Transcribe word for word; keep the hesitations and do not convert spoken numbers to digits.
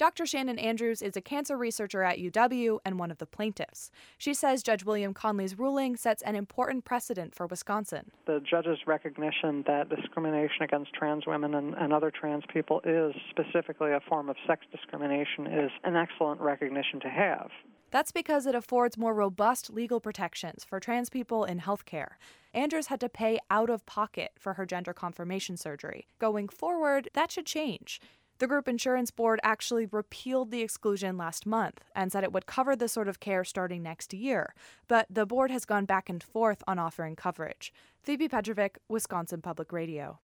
Doctor Shannon Andrews is a cancer researcher at U W and one of the plaintiffs. She says Judge William Conley's ruling sets an important precedent for Wisconsin. The judge's recognition that discrimination against trans women and, and other trans people is specifically a form of sex discrimination is an excellent recognition to have. That's because it affords more robust legal protections for trans people in healthcare. Andrews had to pay out of pocket for her gender confirmation surgery. Going forward, that should change. The group insurance board actually repealed the exclusion last month and said it would cover this sort of care starting next year. But the board has gone back and forth on offering coverage. Phoebe Petrovic, Wisconsin Public Radio.